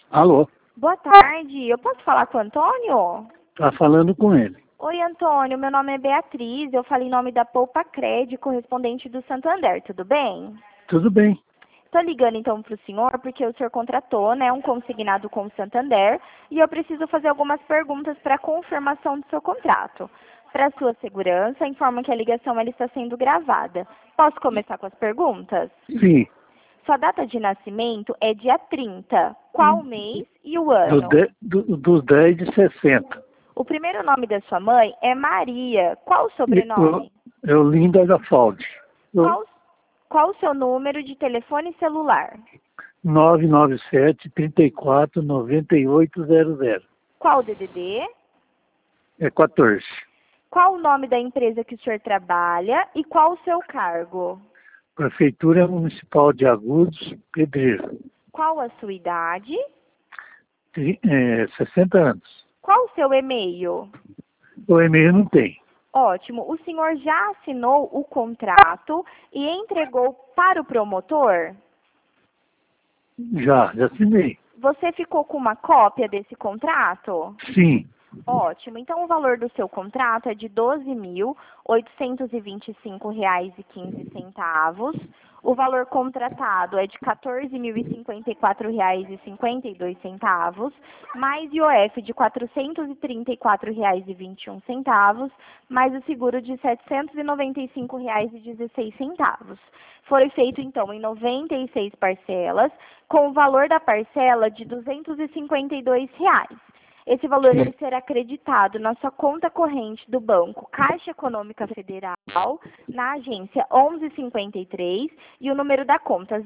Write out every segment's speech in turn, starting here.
Alô, Boa tarde, eu posso falar com o Antônio? tá falando com ele. Oi, Antônio, meu nome é Beatriz, eu falo em nome da Poupa Cred, correspondente do Santander, tudo bem? Tudo bem? Estou ligando então para o senhor porque o senhor contratou, né, um consignado com o Santander e eu preciso fazer algumas perguntas para confirmação do seu contrato. Para sua segurança, informo que a ligação ela está sendo gravada. Posso começar com as perguntas? Sim, Sua data de nascimento é dia 30. Qual o mês e o ano? dos 10 de 60. O primeiro nome da sua mãe é Maria. Qual o sobrenome? Eu Linda Gafaldi. Qual, qual o seu número de telefone celular? 997 34 9800. Qual o DDD? É 14. Qual o nome da empresa que o senhor trabalha e qual o seu cargo? Prefeitura Municipal de Agudos, Pedreiro. Qual a sua idade? 60 anos. Qual o seu e-mail? O e-mail não tem. Ótimo. O senhor já assinou o contrato e entregou para o promotor? Já assinei. Você ficou com uma cópia desse contrato? Sim, Ótimo. Então, o valor do seu contrato é de R$ 12.825,15. O valor contratado é de R$ 14.054,52, mais IOF de R$ 434,21, mais o seguro de R$ 795,16. Foi feito, então, em 96 parcelas, com o valor da parcela de R$ 252. Esse valor ele será acreditado na sua conta corrente do banco Caixa Econômica Federal, na agência 1153, e o número da conta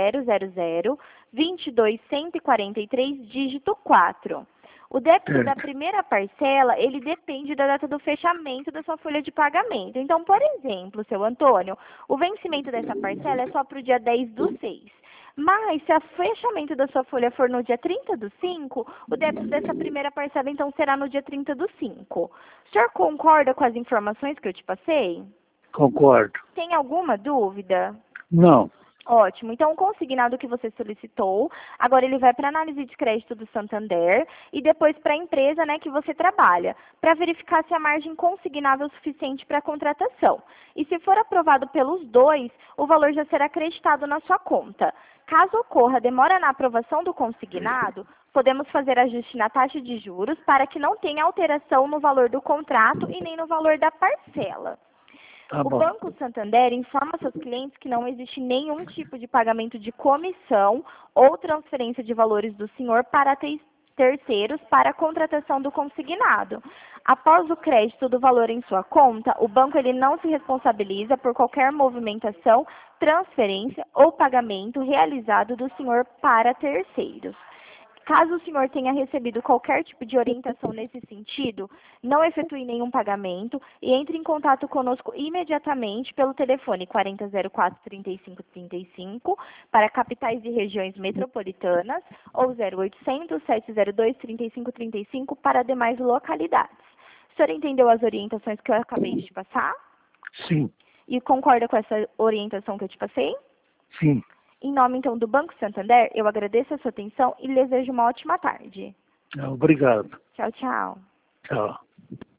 0000-22143, dígito 4. O débito da primeira parcela, ele depende da data do fechamento da sua folha de pagamento. Então, por exemplo, seu Antônio, o vencimento dessa parcela é só para o dia 10/6. Mas, se o fechamento da sua folha for no dia 30/5, o débito dessa primeira parcela, então, será no dia 30/5. O senhor concorda com as informações que eu te passei? concordo. Tem alguma dúvida? Não, Ótimo. Então, o consignado que você solicitou, agora ele vai para a análise de crédito do Santander e depois para a empresa, né, que você trabalha, para verificar se a margem consignável é suficiente para a contratação. E se for aprovado pelos dois, o valor já será acreditado na sua conta. Caso ocorra demora na aprovação do consignado, podemos fazer ajuste na taxa de juros para que não tenha alteração no valor do contrato e nem no valor da parcela. tá O bom. Banco Santander informa seus clientes que não existe nenhum tipo de pagamento de comissão ou transferência de valores do senhor para terceiros para a contratação do consignado. Após o crédito do valor em sua conta, o banco ele não se responsabiliza por qualquer movimentação, transferência ou pagamento realizado do senhor para terceiros. Caso o senhor tenha recebido qualquer tipo de orientação nesse sentido, não efetue nenhum pagamento e entre em contato conosco imediatamente pelo telefone 4004-3535 para capitais e regiões metropolitanas ou 0800-702-3535 para demais localidades. O senhor entendeu as orientações que eu acabei de te passar? Sim, E concorda com essa orientação que eu te passei? sim. Em nome, então, do Banco Santander, eu agradeço a sua atenção e lhe desejo uma ótima tarde. Obrigado. Tchau, tchau. Tchau.